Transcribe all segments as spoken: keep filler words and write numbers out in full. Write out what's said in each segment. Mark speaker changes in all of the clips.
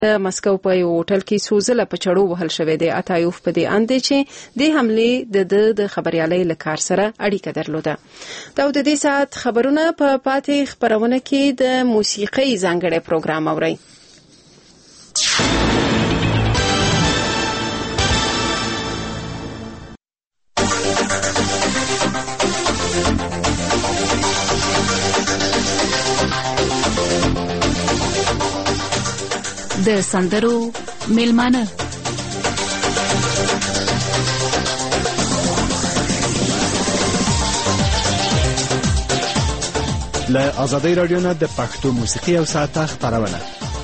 Speaker 1: د مسکو په یو هوټل کې څو ځله په چړو وهل شوی دی. اتایوف په دې اند دی چې د حملې د د خبريالۍ له کار سره اړیکه درلوده. دا د دې ساعت خبرونه په پاتې خبرونه کې د موسیقي ځانګړي پروګرام اوري.
Speaker 2: د سندرو میلمانه
Speaker 3: له آزادۍ رادیو نه د پښتو موسیقي او ساعته خبرونه.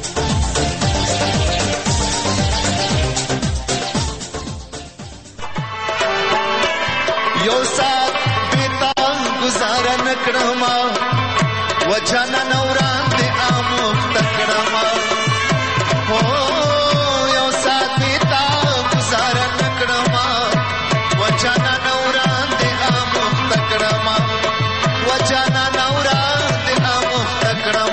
Speaker 4: یو سات بیتا گزاره نکړم وجانا نوران دې اموخت کړم هو یو سات بیتا گزاره نکړم وجانا نوران دې اموخت کړم وجانا نوران دې اموخت کړم.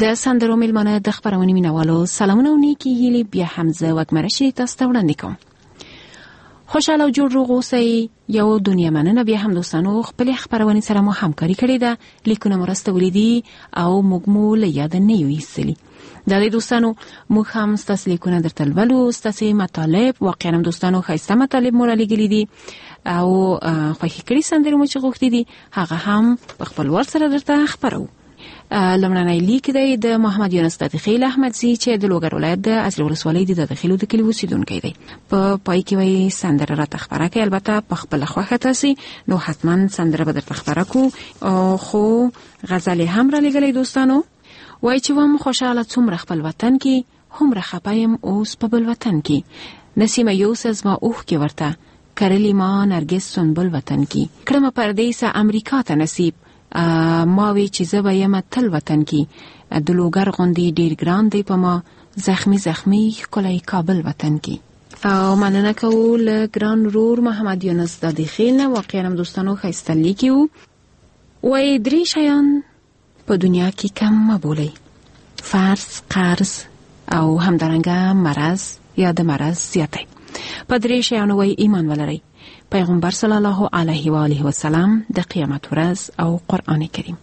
Speaker 2: د سندرو میلمانه د خبرونې مینوالو سلامونه او نیکی هیلې بیا حمزه وګمره شي تاسو ته وړاندې کوم. خوشاله او جوړ روغ اوسئ. یو دنیا مننه بیا هم دوستانو خپل خبرونې سره مو همکاري کړې ده. لیکونه مو راستولي دي او موږ مو له یاد نه یو ایستلي. دا دی دوستانو موږ هم ستاسو لیکونه درته لولو. ستاسو مطالب واقعا دوستانو ښایسته مطالب مو رالیږلي دي او خوښې کړي سندرې مو چې غوښتي دي هغه هم په خپل وار سره درته خپرو. لمړنی لیک دی د محمد یونس دادخیل احمدزي چې د لوګر ولایت د ازرې ولسوالۍ د دادخیلو د کلي اوسیدونکی دی. په پای کې وایي سندره راته خپره کړئ. البته په خپله خوښه تاسې نو حتما سندره به درته خپره کړو، خو غزل هم رالیږلی دوستانو. وایي چې وم خوشحاله څومره خپل وطن کې، هومره خفه یم اوس په بل وطن کې. نسیمه یوسه زما اوښکې ورته کرلی ما نرګس سنبل وطن کې. کړمه پردیسه امریکا ته نصیب، ما وی چې زه به یم تل وطن کې. د لوګر غوندې ډېر ګران دی په ما، زخمی زخمی ښکلی کابل وطن کې. او مننه کوو له ګران ورور محمد یونس دادخیل نه. واقعا هم دوستانو ښایسته لیکي وو. وایي درې شیان په دنیا کې کم مه بولئ: فرض، قرض او همدارنګه مرض یا د مرض زیاتی. په درې شیانو وایي ایمان ولرئ: پیغمبر صلی الله علیه و آله و سلام، د قیامت ورځ او قرآن کریم.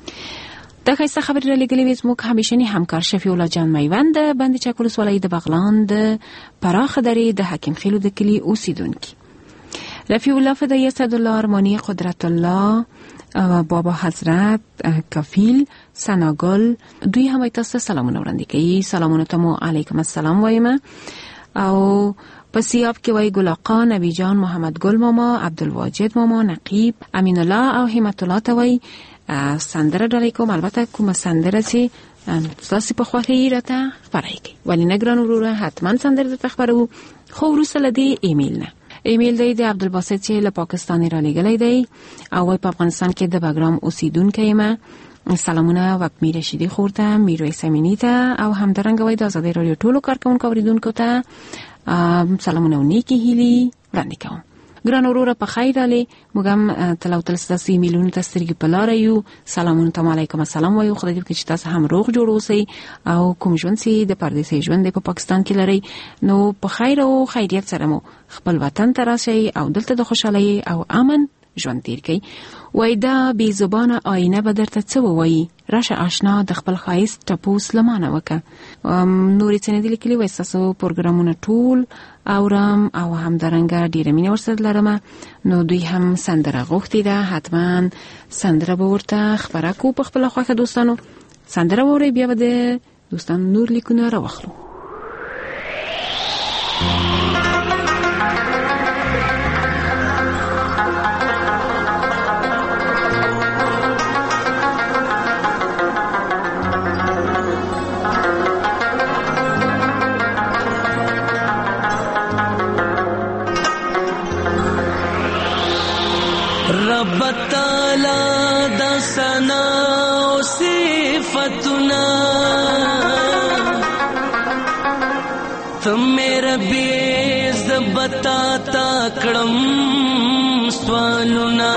Speaker 2: دا ښایسته خبرې را لېږلې وې زموږ همیشني همکار شفیع الله جان میوند د بند چک ولسوالۍ د بغلان د پراخه درې د حکیم خیلو د کلي اوسیدونکي. رفیع الله فدایه اسدالله ارمانی قدرت الله بابا حضرت کفیل سناگل دوی هم تاسو سلامونه وړاندې کوي. سلامونه ته مو علیکم السلام وایم. او په سیاب کې وای ګل آقا، نبی جان، محمد ګل ماما، عبدالواجد ماما، نقیب، امین الله او همت الله ته وای سندره ډالۍ کوم. البته کومه سندره چې تاسو په خوښه راته خبرای کی ولی نه ګران وروره حتما سندره درته خبرو. خو وروسته لدی ایمیل نه ایمیل دی د عبدالباسط چې له پاکستان را لېږلی دی او وای په افغانستان کې د بګرام اوسیدونکی یم. سلامونه وقمی رشیدی خورته، میرویس امینی ته او همدارنګه وای د آزادۍ راډیو ټولو کارکونکو اوریدونکو ته سلامونه او نیکی هیلې وړاندې کوم. ګران وروره په خیر راغلې. موږ هم تل او تل ستاسو ایمیلونو ته سترګې په لاره یو. سلامونه ته علیکم السلام وایو. خدای دې وکړي چې تاسو هم روغ جوړ اوسئ او کوم ژوند چې د پردیسۍ ژوند په پاکستان کې لرئ نو په خیر او خیریت سره مو خپل وطن ته راشئ او دلته د خوشحالۍ او امن ژوند تیر کړئ. وای دا بې زبانه آینه به درته څه ووایي، راشه آشنا د خپل ښایست ټپوس لمانه وکړه. نورې څه نه دي لیکلي. وایي ستاسو پروګرامونه ټول اورم او همدارنګه ډېره مینه ورسره لرم. نو دوی هم سندره غوښتې ده، حتما سندره به ورته خپره کړو په خپله خوښه. دوستانو سندره واورئ، بیا به د دوستانو نور لیکونه راواخلو.
Speaker 5: رب تعالی دا ثنا او صفتنا تم ربی ز بتا تا کړم سوالنا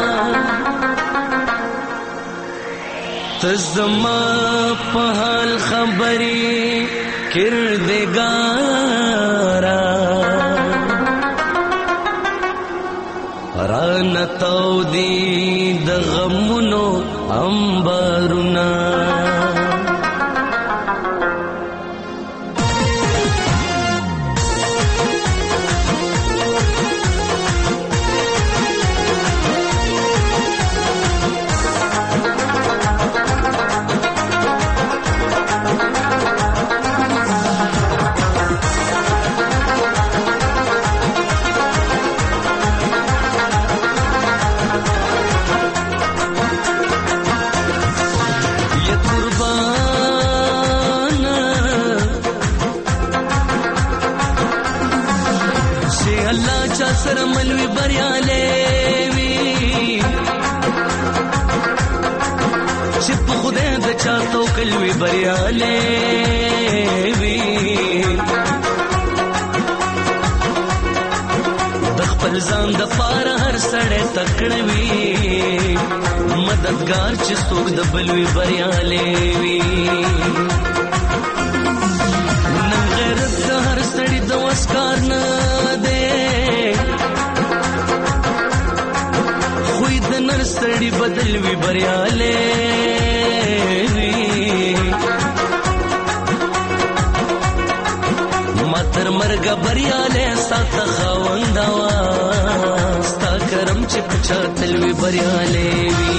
Speaker 5: تزما په حال خبري کردگارا رانتاو دی د غمونو انبارنا سر ملوی بریاله وی شپ خدای د چاتو کلوی بریاله وی د خپل ځان د پار هر سړی تکړوي مددگار چې څوک د بل وی بریالي وي نن غیرت د هر سړي د وسکار نه دی خوی د نر سړي بدل وی بریالي وي ماتر مرګ بریالي سات خواندا ستا کرم چې پچا تلوي بریالي وي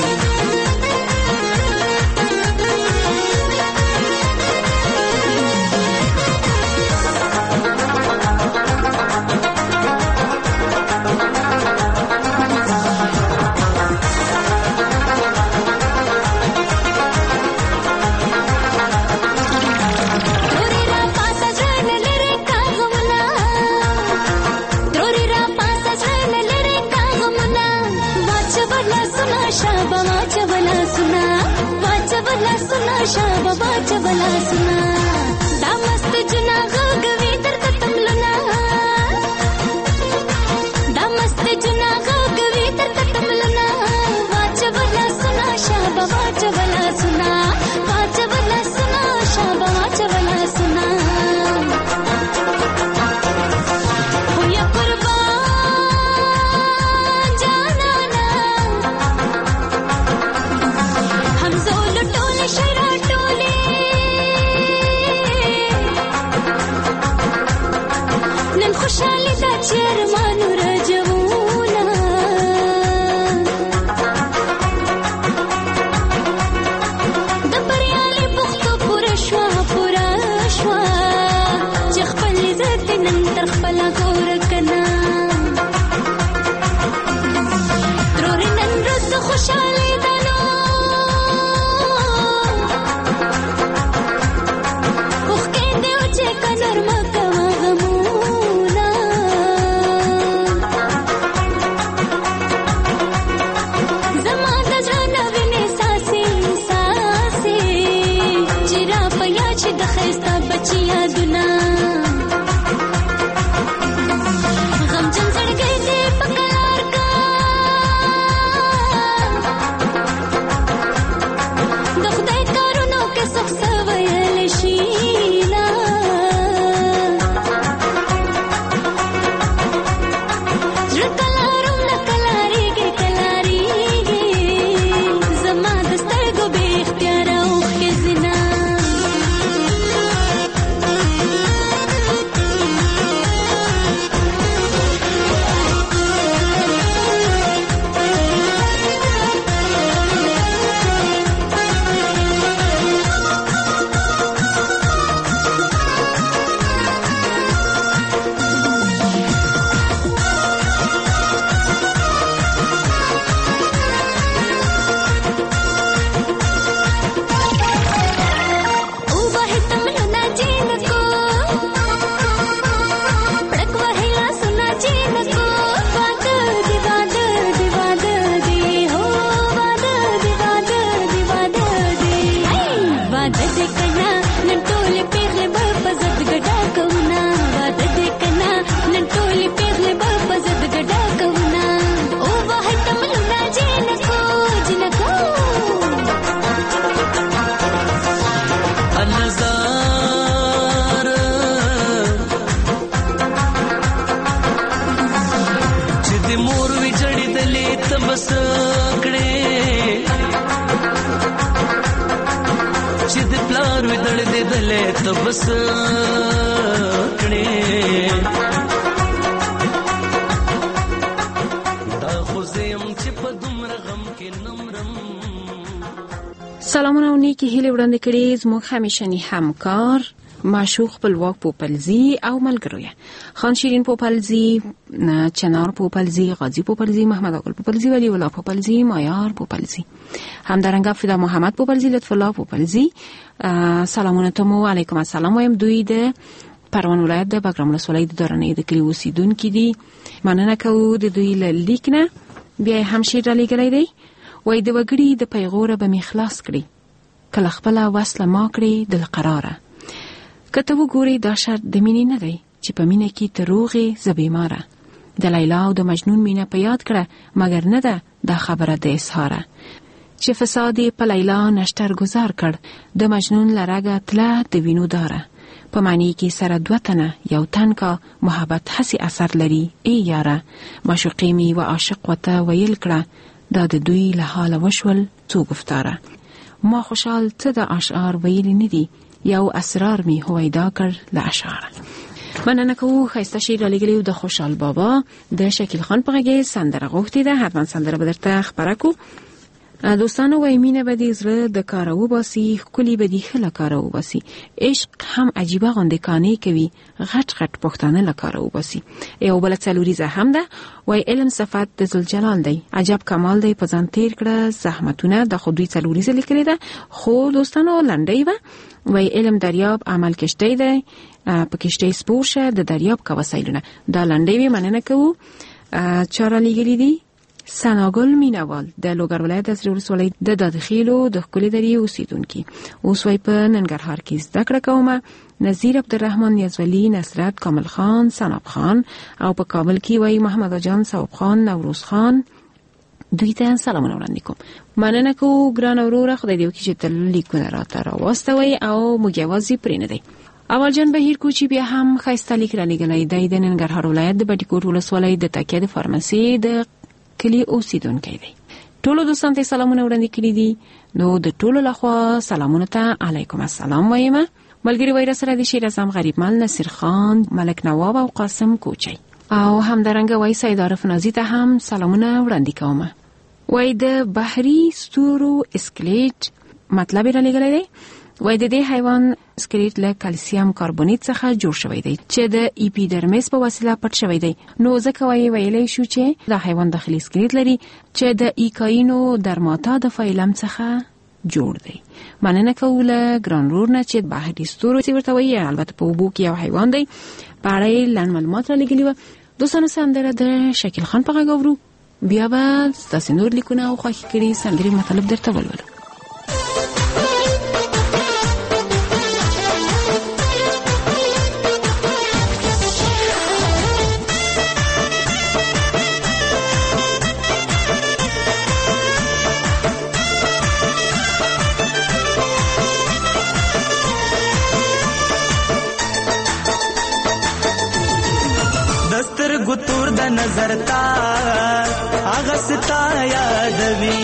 Speaker 6: شابه باچ بلا سنا دا مست جنا غوغوي درته تملنا دا مست جنا غوغوي درته تملنا باچ بلا سنا شابه باچ بلا سنا باچ بلا سنا شابه باچ بلا سنا خو یا قربان جانانا هم زول ټول شرا نن خوشحالی دا چیر مانو رجوونا دا بریالی بختو پورا شوا پورا شوا چه خپل عزت نن تر خپلا گورکنا تروری نن رد خوشحالی دانو خوخکے دیو چه کنر مکا غمو بس کړي دا خو زم چې په دومره غم کې نمرم.
Speaker 2: سلامونه او نیکی هیله وړاندې کړي زموږ همیشنی همکار معشوق خپلواک پوپلزی او ملګروی خان شیرین پوپلزی، چنار پوپلزی، غازی پوپلزی، محمد اقل پوپلزی، ولی الله پوپلزی، مایار پوپلزی، همدارنگه فدا محمد پوپلزی، لطف الله پوپلزی. سلامونتم و علیکم السلام وایم. دوی د پروان ولایت د بګرام ولسوالۍ د دورنۍ د کلی اوسیدونکو دي. مننه کوو د دوی له لیک نه. بیا هم شیر را لګلای دی وای د وګړي د پیغوره به مخلاص کړي کله خپل وصله ما کړي د قراره. کته وګوري دا شرط د مینې نه دی چې په مینه کې تروغه زبیماره. د لیلا او د مجنون مینه په یاد کړه مګر نه ده دا خبره د اسهاره. چې فساد په لیلا نشتر گذار کړ، د مجنون لرګه تله د وینو داره. په معنی کې سره دوه تنه یو تن کا محبت حسی اثر لري. ای یاره معشوقې می و عاشق وته ویل کړه، دا د دوی له حاله وشول څو گفتاره. ما خوشحال ته د اشعار ویل ندی، یو اسرار می هویدا کړ له اشعار. مننه کوو. خسته شیر لګلیو د خوشحال بابا د شکیل خان په غږ سندره غوښتي ده. حتما سندره به درته خبره کو. دوستانو وای مینه به دې زړه د کارو باسي، کلی به دې خله کارو باسي. عشق هم عجیبه غونډه کانی کوي، غټ غټ پښتانه لکارو باسي. یو بل څلوریزه هم ده. وای علم صفات د ذل جلال دی، عجب کمال دی په ځان تیر کړه زحمتونه. د خودوی څلوریزه لیکلې ده. خو دوستانو لنډی و. وای علم دریاب عمل کشته دی، په کشته سپور شه د دریاب کا وسایلونه. دا لنډی وی. مننه کوو. چاره لګلی دي سناګل مینوال د لوګر ولایت از ولسوالۍ د دادخیلو د خپل دری اوسیدونکو. اوس وای په ننګرهار کې زده کړه کومه. نذیر عبدالرحمن یزولی، نصرت کامل خان، سناب خان او په کابل کې وای محمد جان صاحب خان، نوروز خان. دوی ته سلامونه وړاندې کوم. مننه کوو ګران وروره. خدای دې وکړي چې تل لیکونه راته راوستوي او موږ یوازې پرې نه دی. اول جان بهیر کوچی بیا هم خیسته لیک را لګلای دی د ننګرهار ولایت د بټیکوټ ولسوالۍ د تکیه د فارماسي د کلی اوسیدونکی دی. ټولو دوستانو ته سلامونه وړاندې کړي دي. نو د ټولو لخوا سلامونه ته علیکم السلام وایم. ملګری وای رسره د شیر اعظم غریب مل، نصیر خان، ملک نواب او قاسم کوچی او همدارنګه وای سید عارف نازی ته هم سلامونه وړاندې کوم. وای د بحری ستورو اسکلیټ مطلب را لګلای دی. وای د دې حیوان سکلیټ له کلسیم کاربونیت څخه جوړ شوی دی چې د اپیډرمیس په وسیله پټ شوی دی. نو ځکه وای ویلې شو چې دا حیوان داخلي سکلیټ لري چې د ایکاینو درماتا د فایلم څخه جوړ دی. مننه کوله ګران رورنه چې بحری ستورو څه ورته وایي. البته په وبو کې یو حیوان دی. پاره لن معلومات را لګلی و. دوستانو سندره د شکیل خان په غږ اورو. بیا به تاسو نور لیکونه او خوښ کړي سندري مطلب درته ولولو.
Speaker 5: ګتور د نظر تا هغه ستا یادوي،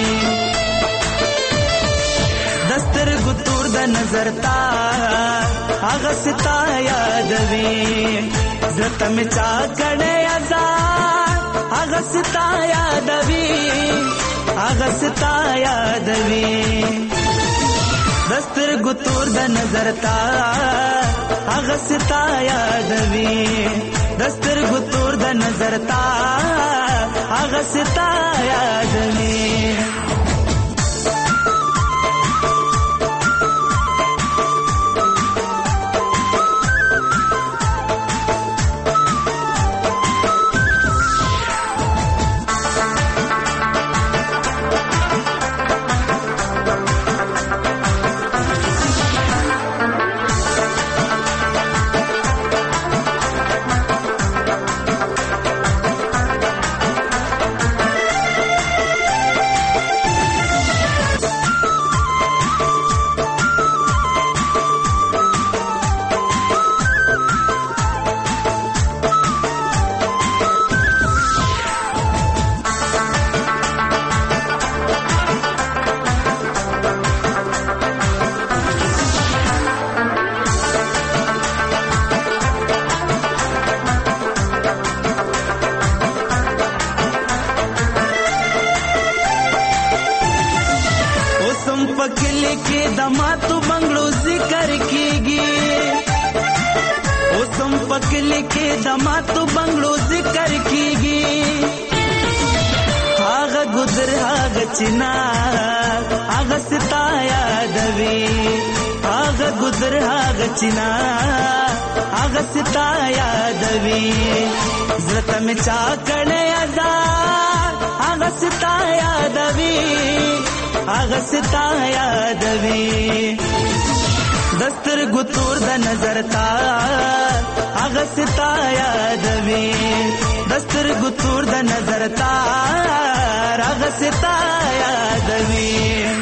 Speaker 5: دستر ګتور د نظر تا هغه ستا یادوي. زته می چا کړه آزاد هغه ستا یادوي، هغه ستا یادوي. دستر ګتور د نظر تا هغه ستا یادوي، دستر ګتور د نظر تا هغه ستا یادوي. پکلی کې دماتو بنگلو ذکر کیږي، اوسم پکلی کې دماتو بنگلو ذکر کیږي. هاغه ګذر هاغه چنا هاغه ستا یادوي، هاغه ګذر هاغه چنا هاغه ستا یادوي. زړه مې چا کړه آزاد هاغه ستا یادوي، هاغه ستا یادوي. دستر ګتور د نظر تا هاغه ستا یادوي، دستر ګتور د نظر تا هاغه ستا یادوي.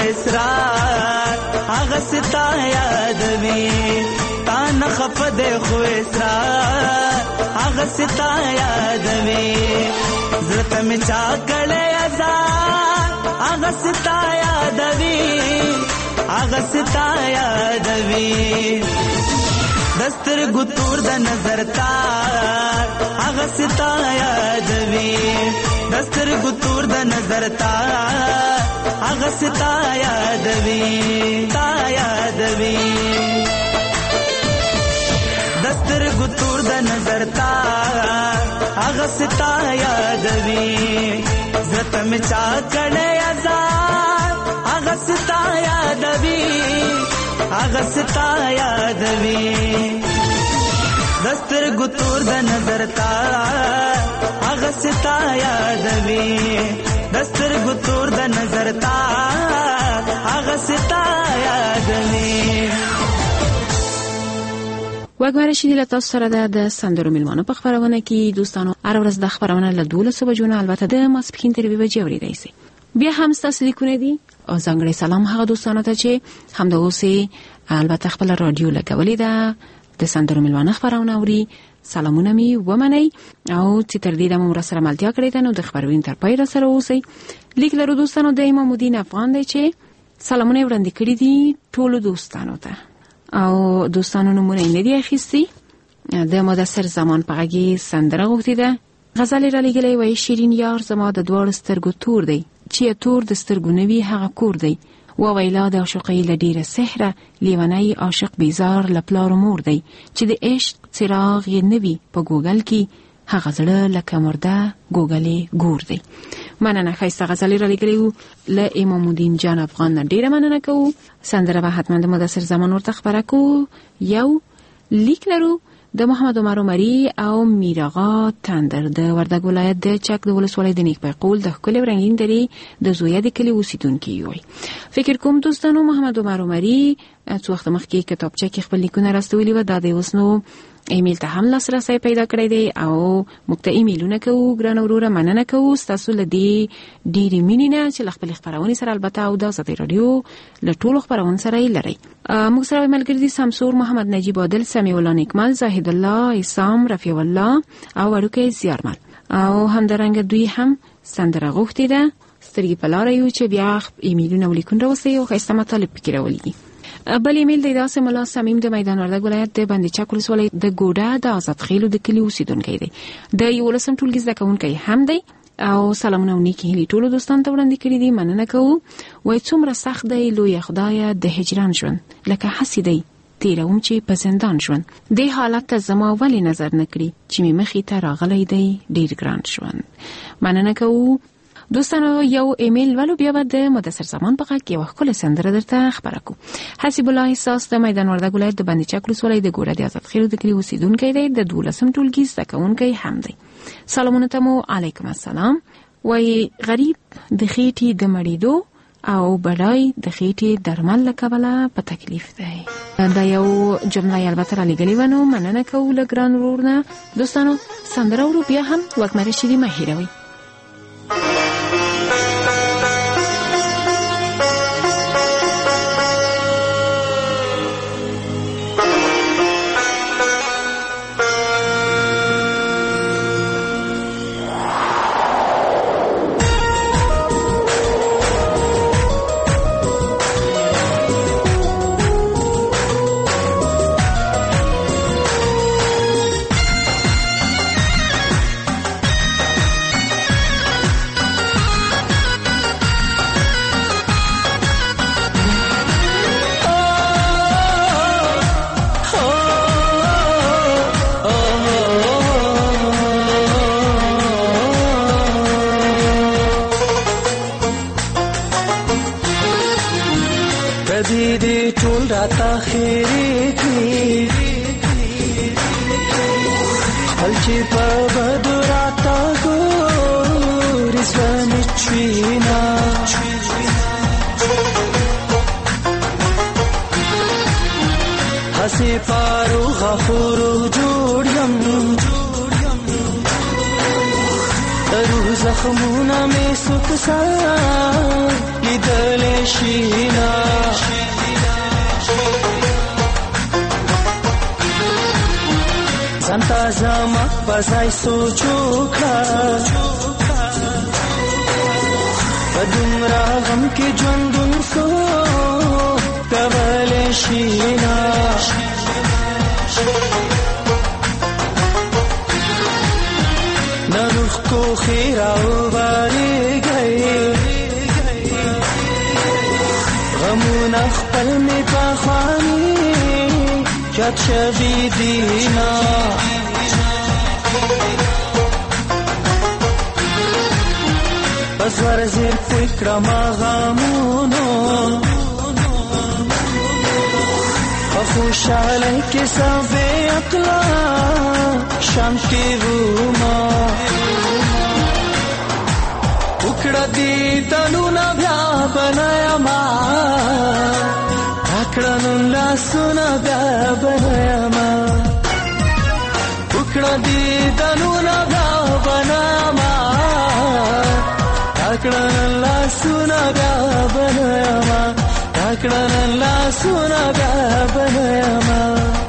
Speaker 7: اسرار هغه ستا یادوي تا نه خفد خو اسرار هغه ستا یادوي زړه مې چا کړې آزاد هغه ستا یادوي هغه ستا یادوي دستر ګتور د نظر تار هغه ستا یادوي دستر ګتور د نظر تار هغه ستا یادوي تا یادوي دستر ګتور د نظر تار هغه ستا یادوي زړه مې چا کړې آزاد هغه ستا یادوي هغه ستا یادوي دستر ګتور د نظر تار هغه ستا یادوي دستر ګتور د نظر تار هغه ستا یادوي.
Speaker 2: وګوره شې له تاسو سره د سندرو ملمانو په خبرونه کې دوستانو هر ورځ د خبرونه له دولسو بجو نه البته د ماسپښین تر یوې بجې اورېدای شئ. بیا هم ستاسو لیکونه دي او ځانګړی سلام هغه دوستانو ته چې همدا اوس البته خپل رادیو لګولې ده د سندرو ملمانو خبرونه اوري. سلامونه می ومنئ او چې تر دې د مو سره ملتیا کړې ده نو د خبرونې تر پای را سره اوسئ. لیک لرو دوستانو د امام الدین افغان دی چې سلامونه وړاندې کړي دي ټولو دوستانو ته او دوستانو نمونه یې نه دي اخیستي. د مدثر زمان په غږ سندره غوښتې ده. غزل را لګلې وایي شیرین یار زما د دواړو سترګو تور دی چې تور د سترګو نه وي هغه کور دی و ویلا د عاشقۍ له ډېره سحره لیونی عاشق بیزار له پلار مور دی چې د عشق څراغ یې نه وي په ګوګل کې هغه زړه لکه مرده ګوګلې ګور دی. مننه ښایسته غزلې را لګلې وو له امام الدین جان افغان نه ډېره مننه کوو. سندره به حتما د مدثر زمان ورته خبره کوو. یو لیک لرو د محمد عمر عمري او میراغا تندر د وردګ ولایت د چک د ولسوالۍ د نیکپای قول د ښکلې رنګین درې د زویا د کلي اوسیدونکي وي. فکر کوم دوستانو محمد عمر عمري څو وخت مخکې کتابچه کې خپل لیکونه راستولي و. دا د اوس نو ایمیل ته هم لاسرسی پیدا کړی دی او موږ ته ایمیلونه کوو. ګران وروره مننه کوو ستاسو له دې ډېرې مینې نه چې له خپلې خپرونې سره البته او د ازادۍ راډیو له ټولو خپرونو سره یې لرئ. موږ سره ملګري دي سمسور محمد نجیب عادل سمیع الله نیکمل زاهد الله اسام رفیع الله او وړوکی زیارمل او همدارنګه دوی هم سندره غوښتې ده. سترګې په لاره یو چې بیا ایمیلونه ولیکون راوستئ او ښایسته مطالب پکې راولیږي. بل ایمیل دی داسې ملا سمیم د میدان وردګ ولایت د بند چک ولسوالۍ د ګوډه د آزاد خیلو د کلي اوسیدونکی دی. د یولسم ټولګي زده کوونکی هم دی او سلامونه او نیکې هیلې ټولو دوستانو ته وړاندې کړي دي. مننه کوو. وایي څومره سخت دی لویه خدایه د هجران ژوند لکه هسې دی تیروم چې په زندان ژوند دې حالت ته زما ولې نظر نه کړي چې مې مخې ته راغلی دی ډېر ګران ژوند. مننه کوو دوستانو. یو ایمیل ولو بیا به د مدثر زمان په غږ کې یوه ښکلې سندره درته خبره کوو. حسیب الله احساس د میدان وردګ ولایت د بند چک ولسوالۍ د ګوډه د آزاد خیلو د کلي اوسیدونکی دی. د دولسم ټولګي زده کوونکی هم دی. سلامونه ته مو علیکم السلام. وایي غریب د خېټې د مړېدو او بډای د خېټې درمل له کبله په تکلیف دی. دا یو جمله یې البته را لېږلې وه. نو مننه کوو له ګران ورور نه. دوستانو سندره ورو بیا هم وږمره شیري مه هېروئ.
Speaker 7: زخمونه مې سکسا لیدلې شینا ځان تازه ما پځای سوچو کړه په دومره غم کې ژوندون سو کولی شینا نروح کو خیرا وبارېږئ غمونه خپل مې پخواني یاد شوي دینا پس ورزیر فکرم غمونو خوشحالی که سوی اقلا شانتی روما اکڑا دیدنو نبیا بنایا ما اکڑا نن لاسونا بیا بنایا ما اکڑا دیدنو نبیا بنایا ما اکڑا نن لاسونا بیا بنایا ما اکڑا نن لاسونا بیا بنایا ما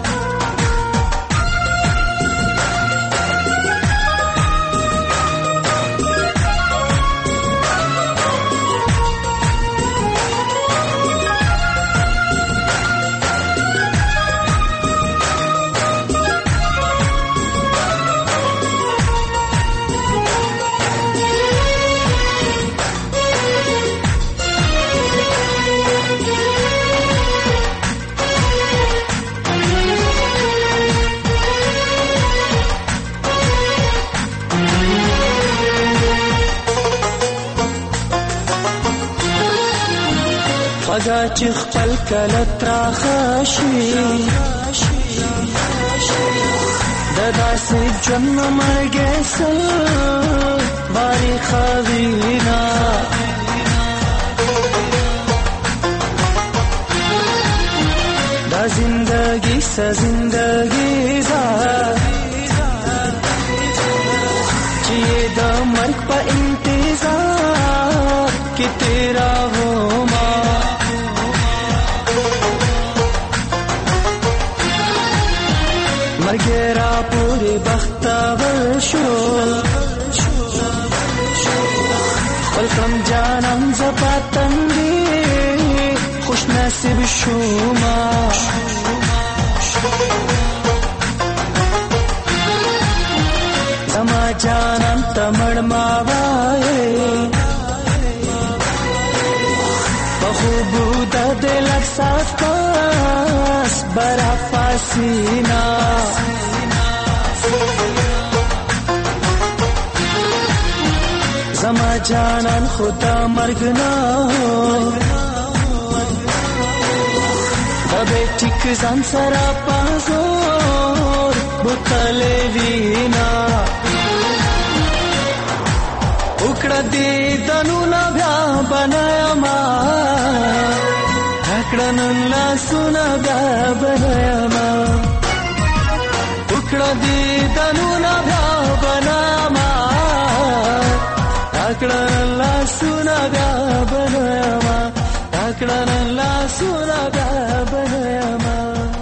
Speaker 7: خدا چې خپل کله تراخشي د داسې ژوند مرګې سره باري خوینا دا زندگی سه زندگی دا چې د مرګ په انتظار کې تیرا وما مرګرا پوری بختور شو خپل کم جانم زپاتندی خوش نصیب شوما زما جانم تمړ ما وای بخوبو د دل احساس پاس برا فاسینا زما جانان خدا مرگنا دبه ټیک ځان سره پازور بوتلې وینا وکړه دې دنو لا بیا بنایا ما اکړه نن لا سنا بیا بنایا ما وکړه دې دنو لا بیا بنایا ما اکړه نن لا سنا بیا بنایا ما اکړه نن لا سنا بیا بنایا ما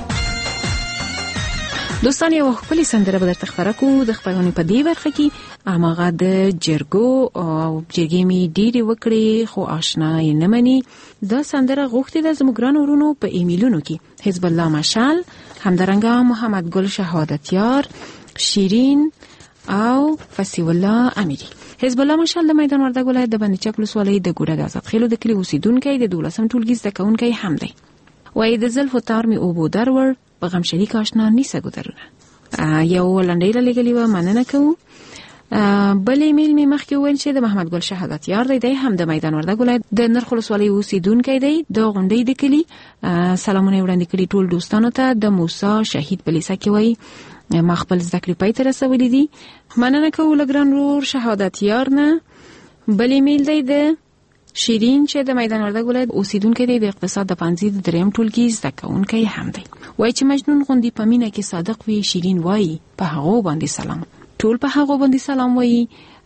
Speaker 2: دوستان یو خپل سندره به درته خبره کو د خبرونې په دی برخه کې اماغه د جرګو او جرګې می ډېری وکړي خو آشنا یې نه مني دا سندره غوښتي د زموږ ورونو په ایمیلونو کې حزب الله مشال همدارنګه محمد ګل شهادتیار شیرین او فصیح الله امیری حزب الله مشال د میدان وردګ ولایت د بندچک ولسوالۍ د ګوډه آزاد خیلو د کلی اوسیدونکی د دولسم ټولګي زده کوونکی هم دی وای د زلفو تار می اوبو درور په غم شریک آشنا نیسه ګذرونه یو لنډی لګلی و مننه کوو بل ایمیل می مخکې ویل چې د محمد ګل شهادتیار دی دی هم د میدان وردګ ولایت د نرخ ولسوالۍ اوسیدونکی دی د غونډۍ د کلی سلامونه وړاندې کړي ټول دوستانو ته د موسی شهید په لیسه کې وای ما خپل زده کړې پای ته رسولې دي مننه کوو له ګران ورور شهادتیار نه بل ایمیل دی د شیرین چې د میدان وردګ ولایت اوسیدونکی دی د اقتصاد د پنځه د دریم ټولګي زده کوونکی هم دی وای چې مجنون غوندي په مینه کې صادق وي شیرین وای په هغه باندې سلام ټول په هغه باندې سلام وای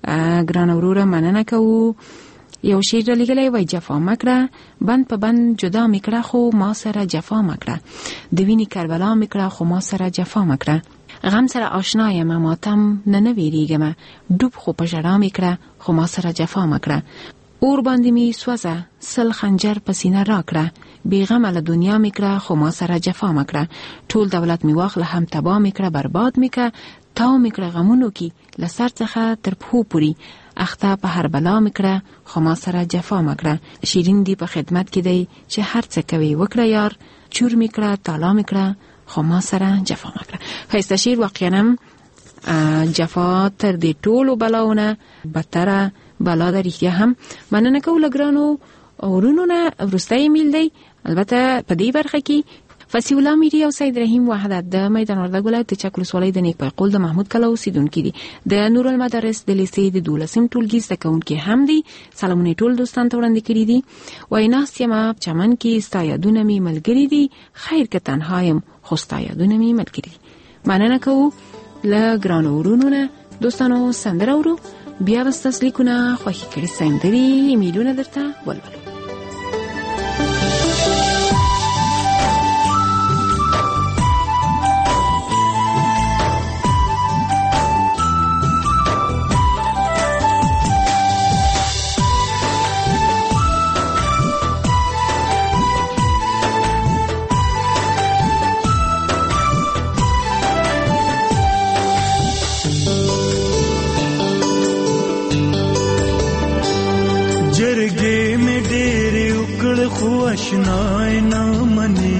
Speaker 2: ګران وروره مننه کوو. یو شعر لګلای وای جفا مکړه بند په بند جدا میکړه خو ما سره جفا مکړه د ویني کربلا میکړه خو ما سره جفا مکړه غم سره آشنا یم ماتم نه نه ویریږم ډوب خو په ژړا میکړه خو ما سره جفا مکړه اور باندې می سوزه سل خنجر پسینه راکړه بیغمه له دنیا میکړه خو ما سره جفا مکړه ټول دولت می واخله هم تبا میکړه برباد میکړه تاو میکړه غمونو کی لسر څخه تر پښو پوری اخته په هر بلا میکړه خو ما سره جفا مکړه. شیرین دی په خدمت کې دی چې هر څه کوي وکړه یار چور میکړه تالا میکړه خو ما سره جفا مکړه. خسته شیر واقعا جفا تر دې ټولو بلاونه بدتره بلا ده. رښتیا هم مننه کوم لګرانو اورونو نه ورسته ایمیل دی. البته په دې برخه کې فصیح الله میری او سید رحیم وحدت د میدان وردګ ولایت د چک ولسوالۍ د نیک پیقول د محمود کلا اوسیدونکو دي. د نور المدارس د لیسې د دولسم ټولګي زده کوونکي هم دي. سلامونه ټول دوستان ته وړاندې کړي دي. وای ناست یم چمن کې ستا یادونه می ملګری دي خیر که تنها یم خو ستا یادونه می ملګری دي. مننه کوو له ګران اورونو نه دوستانو. سندره ورو بیا واستاس لیکونه خوښی کړي سندري ایمیلونه درته ولولو.
Speaker 7: آشنای نامنی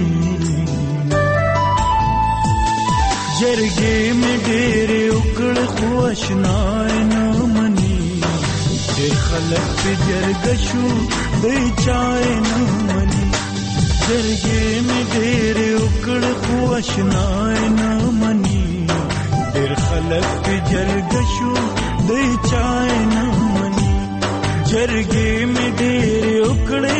Speaker 7: جرګې مې ډېرې وکړې خو آشنای نامني ډېر خلک په جرګه شو دی چای نامني جرګې مې ډېرې وکړې خو آشنای نامني ډېر خلک په جرګه شو دی چای نامني جرګې مې ډېرې وکړې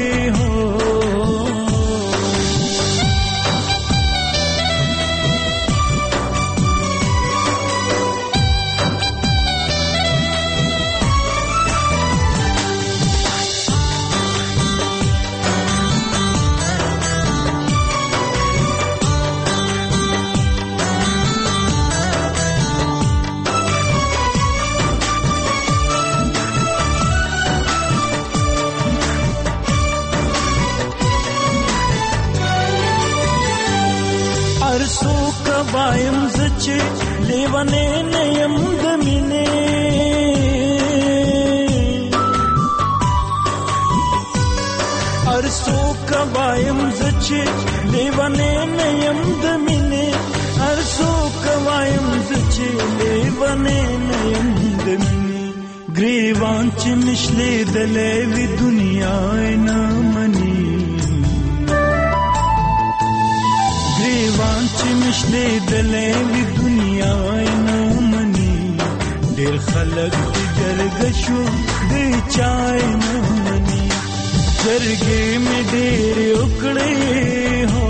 Speaker 7: وایم زچې لیوانې نه یم د مینې هر څوک وایم زچې لیوانې نه یم د مینې هر څوک وایم زچې لیوانې نه یم د مینې ګریوان چې مشلې دلې وی دنیا نه مني ګریوان چې مشلې دلې وی دنیا نه مني ډېر خلک دې جرګه شو دې چای نه مني جرګې مې ډېر وکړې هو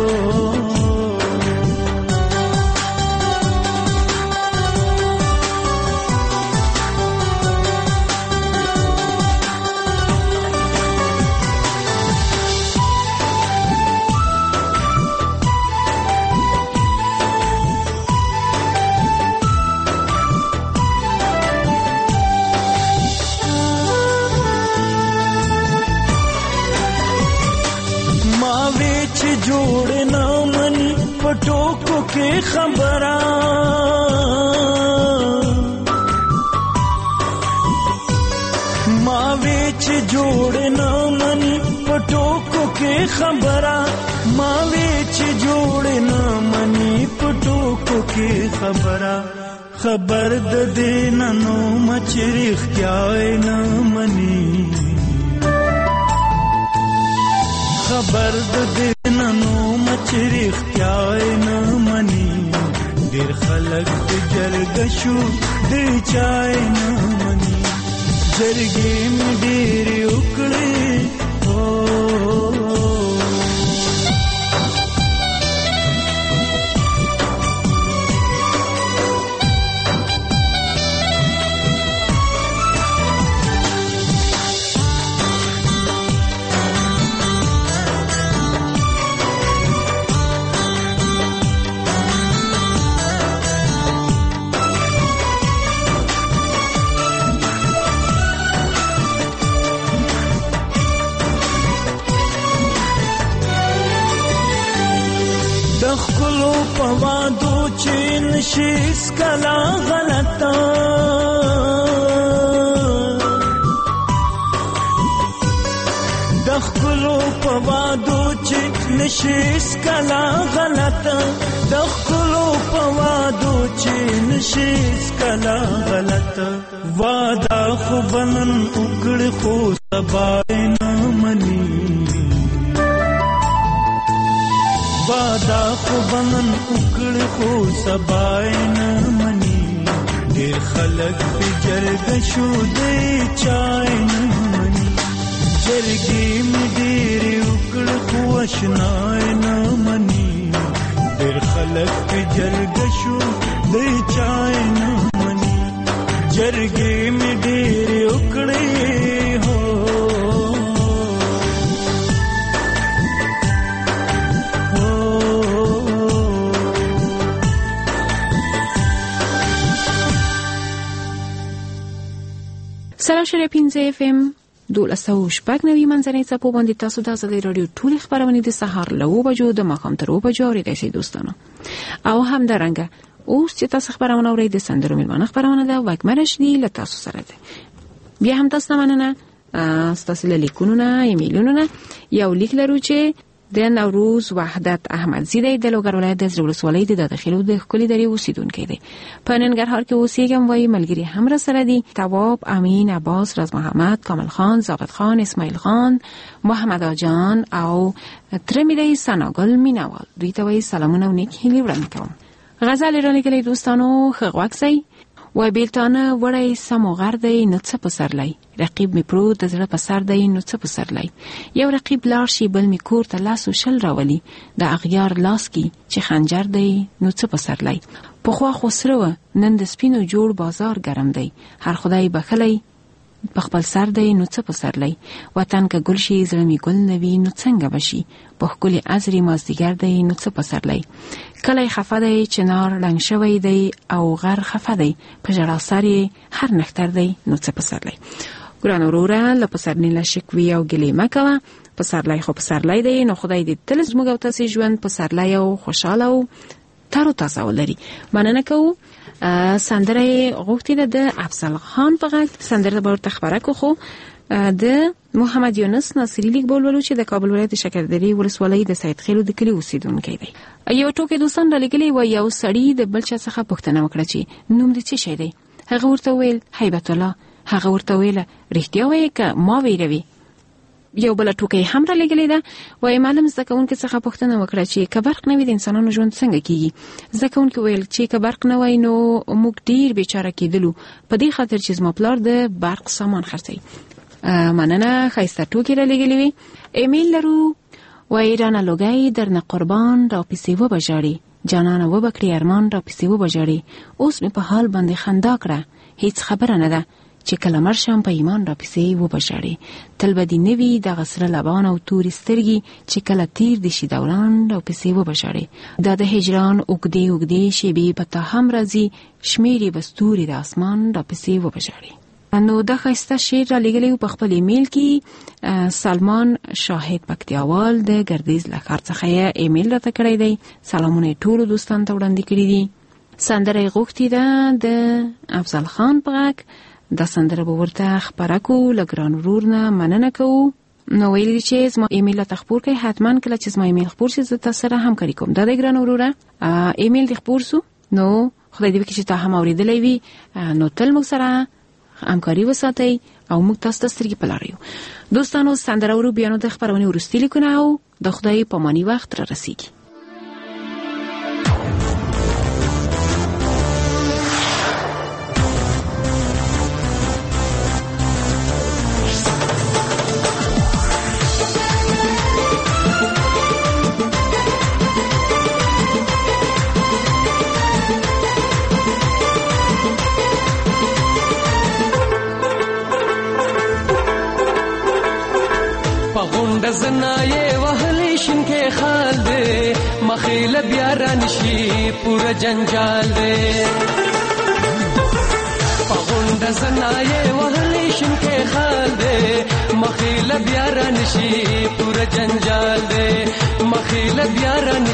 Speaker 7: جوړ نه مني پټوکو کې خبره ما وچ جوړ نه مني پټوکو کې خبره ما وچ جوړ نه مني پټوکو کې خبره خبر د دین نو مچریخ کیا نه مني خبر د دین نو مچریخ کیا نه مني ډېر خلک د جرګه شو د چای نه مني جرګې مې ډېرې وکړې پوادو چې نشي سکلا غلطه دخلو پوادو چې نشي سکلا غلطه دخلو پوادو چې نشي سکلا غلطه وادا خو بنن وکړ خو سبا نه مني وادا خو بنن وکړ خو سبا نه مني ډېر خلک په جرګه شو دی چای نه مني جرګې مې ډېرې وکړ خو اشنا نه مني ډېر خلک په جرګه شو دی چای نه مني جرګې مې ډېرې وکړې هو
Speaker 2: سلام شریف پنځه اف ام دولس سوه شپږ نوي منځنۍ څپو باندې تاسو د ازادۍ راډیو ټولې خبرونه د سهار له اوه بجو د ماښام تر اوه بجو اورېدای شئ دوستانو او همدارنګه اوس چې تاسو خبرونه اورئ د سندرو میلمانه خبرونه ده وګمه رشدي له تاسو سره ده بیا هم تاسو مننه ستاسو له لیکونو نه ایمیلونو نه یو لیک لرو چې د نوروز وحدت احمدزی دی د لوګر ولایت د ولسوالۍ د داخلو د ښکلي درې اوسیدونکی دی په ننګرهار کې اوسېږم وایي ملګري هم را سره دي تواب امین عباس راز محمد کامل خان ضابط خان اسماعیل خان محمد آجان او ترمې دی سناګل مینوال دوی ته وایي سلامونه او نیک هیلې وړاندې کوم غزل را لګلې دوستانو ښه غوږ شئ وای بیلتانه وړی سم و غر دی نو څه په سرلی رقیب می پروت د زړه په سر دی نو څه په سرلی یو رقیب لاړ شي بل می کور ته لاس و شل راولي د اغیار لاس کی چې خنجر دی نو څه په سرلی پخوا خو سره و نن د سپینو جوړ بازار ګرم دی هر خدای بخلی په خپل سر دی نو څه په سرلی وطن که گل شي زړه می ګل نوي نو څنګه بشي په ښکلي عصري مازدیګر دی نو څه په سرلی کلی خفه دی چنار رنګ شوی دی او غر خفه دی په ژړا سر یې هر نښتر دی نو څه په سرلی ګران وروره له پسرلي له شکوي او ګیلې مه کوه پسرلی خو پسرلی دی نو خدای دې تل زموږ او تاسې ژوند پسرلی او خوشحاله او تر او تازه ولري مننه کوو سندره غوښتې ده د افضل خان په غږ سندره به ورته خپره کړو خو د محمد یونس ناصري لیک بولولو چې د کابل ولایت د شکردرې ولسوالۍ د سید خیلو د کلي اوسیدونکی دی یو ټوکې دوستان رالیږلی و یو سړي د بل چا څخه پوښتنه وکړه چې نوم دې څه شی دی هغه ورته وویل هیبت الله هغه ورته ویله رښتیا وایې که ما ویروي یو بل ټوکې هم را لګلې ده وای معلم زده کوونکي څخه پوښتنه وکړه چې که برق نه وي د انسانانو ژوند څنګه کیږي زده کوونکي ویل چې که برق نه وای نو موږ ډیر بیچاره کېدلو په دې خاطر چې زما پلار د برق سامان خرڅوي مننه ښایسته ټوکې را لګلې وي ایمیل لرو وای رانه لوګی درنه قربان را پسې وبژاړي جانانه وبکړي ارمان را پسې وبژاړي اوس مې په حال باندې خندا کړه هیڅ خبره نه ده چې کله مرشم په ایمان را پسې وبژاړي تل به دې نه وي دغه سره لبان او تورې سترګې چې کله تیر دې شي دوران را پسې وبژاړي دا د هجران اوږدې اوږدې شېبې به تا هم راځي شمېرې به ستوري د اسمان را پسې وبژاړي نو دا ښایسته شعر را لېږلی و په خپل ایمیل کې سلمان شاهد پکتیاوال د ګردیز له ښار څخه یې ایمیل راته کړی دی سلامونه یې ټولو دوستانو ته وړاندې کړي دي سندره یې غوښتې ده د افضل خان په غږ دا سندره به ورته خپره کړو له ګران ورور نه مننه کوو نو ویلي چې زما ایمیل راته خپور کړئ حتما کله چې زما ایمیل خپور شي زه تاسو سره همکاري کوم دا دی ګران وروره ایمیل دې خپور سو نو خدای دې وکړي چې تا هم اورېدلی وي نو تل موږ سره همکاري وساتئ او موږ تاسو ته سترګې په لاره یو دوستانو سندره ورو بیا نو د خپرونې وروستي لیکونه او د خدای پاماني وخت را رسیږي
Speaker 5: زنای وهلی شنکه خال دے مخیل بیارا نشی پورا جنجال دے پغونڈ زنای وهلی شنکه خال دے مخیل بیارا نشی پورا جنجال دے مخیل بیارا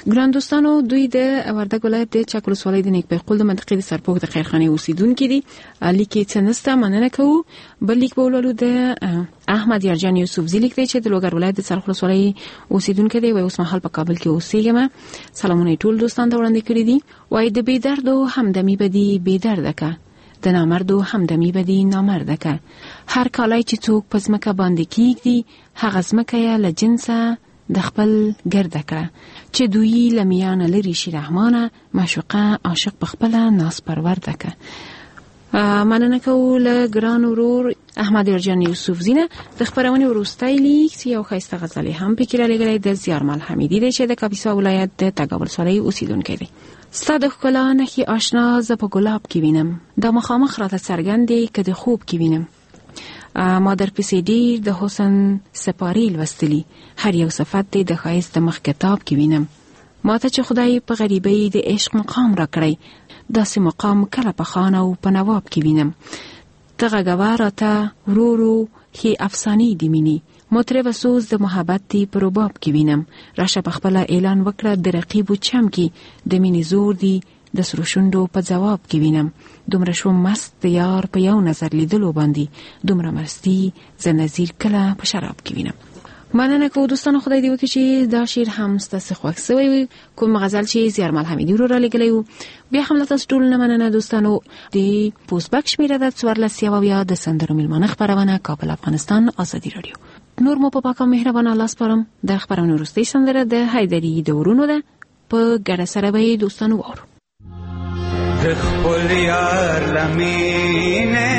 Speaker 2: ګران دوستانو، دوی د وردګ ولایت د چک ولسوالۍ د نیکبیقول د منطقې د سرپوک د خیرخانې اوسیدونکي دي. لیکي څنسته مننه کوو. بل لیک به ولولو د احمد یارجان یوسفزي لیک دی چې د لوګر ولایت د څرخ ولسوالۍ اوسیدونکي دی. وایي اوس مهال په کابل کې اوسېږم. سلامونه ټول دوستان ته وړاندې کړي دي. وایي د بې دردو همدمي بدی بې درده که، د نامردو همدمي بدی نامرده که. هر کالای چې څوک په ځمکه باندې کېږدي، هغه ځمکه یې له جنسه د خپل ګرده کړه. چې دوی لمیانه لري شي رحمانه، معشوقه عاشق په خپل ناس پرورده که. مننه کوو له ګران ورور احمد یارجان یوسفزي نه. د خپرونې وروستی لیک یو ښایسته غزل هم پکې رالیږلی د زیارمل حمیدي دی چې د کاپیسا ولایت د تګاب ولسوالۍ اوسیدونکی دی. ستا د ښکلا نښې آشنا زه په ګلاب کې وینم، دا مخامخ راته څرګند دی که د خوب کې وینم. ما در پسې ډیر د حسن سپارې لوستلي، هر یو صفت دی د ښایست د مخ کتاب کې وینم. ما ته چې خدای په غریبۍ د عشق مقام را کړی، داسې مقام کله په خان او په نواب کې وینم. ته غږوه راته ورو ورو ښې افسانې د مینې، مطربه سوز د محبت دی په رباب کې وینم. راشه په خپله اعلان وکړه د رقیبو چم کې، د مینې زور دی د سرو شونډو په ځواب کې وینم. دومره شوم مست د یار په یو نظر لیدلو باندې، دومره مستی زه نظیر کله په شراب کې وینم. مننه کوو دوستانو، خدای دې وکړي چې دا شعر هم ستاسو خوښ شوی وي. کوم غزل چې زیارمل حمیدي ورو رالیږلی و. بیا هم له تاسو ټولو نه مننه دوستانو. د پوسټبک شمېره ده څوارلس یو اویا، د سندرو میلمانه خپرونه، کابل افغانستان، ازادي راډیو. نور مو په پاکه مهربانه الله سپارم. د خپرونې وروستۍ سندره د حیدري د ورونو ده. په ګډه سره به یې دوستانو واورو.
Speaker 8: د خپل یار لمینه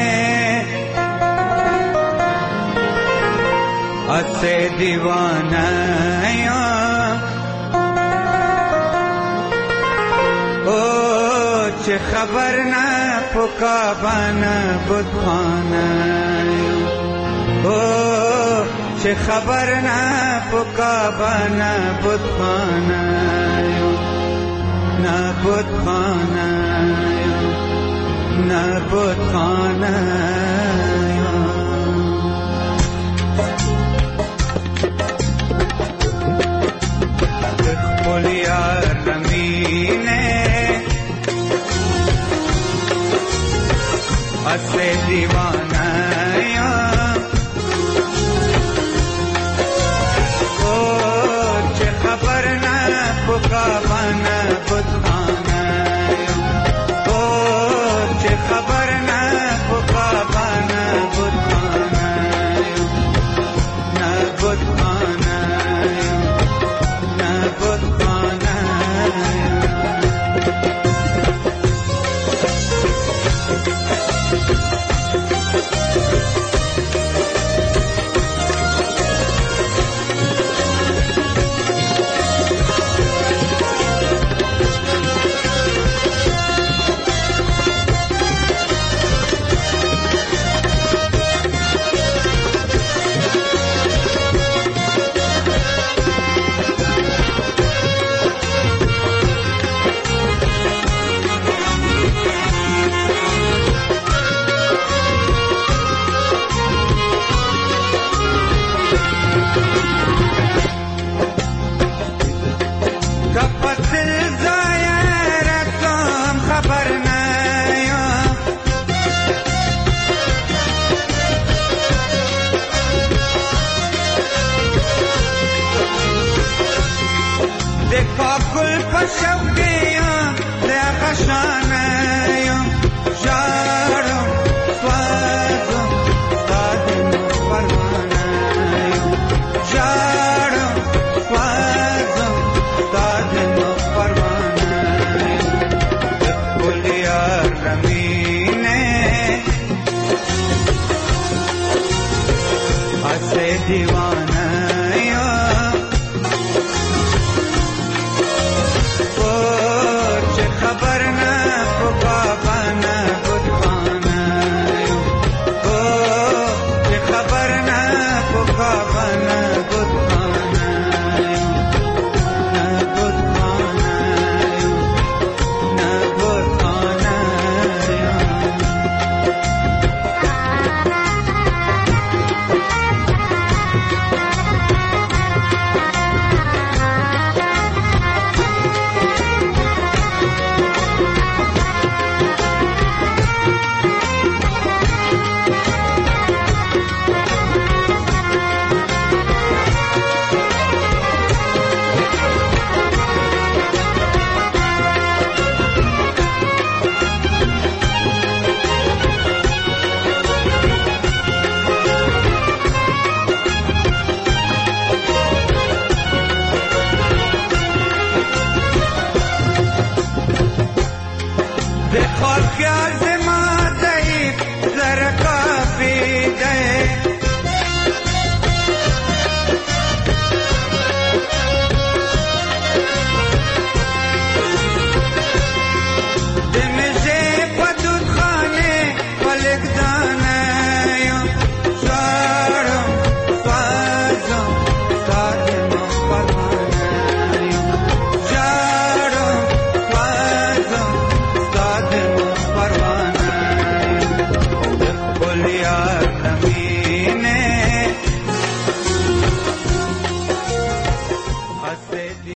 Speaker 8: اسه دیوانه یا او چې خبر نه پکا باندې بوتانه او چې خبر نه پکا باندې بوتانه نا بوتانه نا بوتانه یار لمینه اسه دیوانه یا او چه خبر نه پکا باندې بوتانه او چه خبر نه پکا باندې بوتانه نه بوتانه نه بوتانه پریدي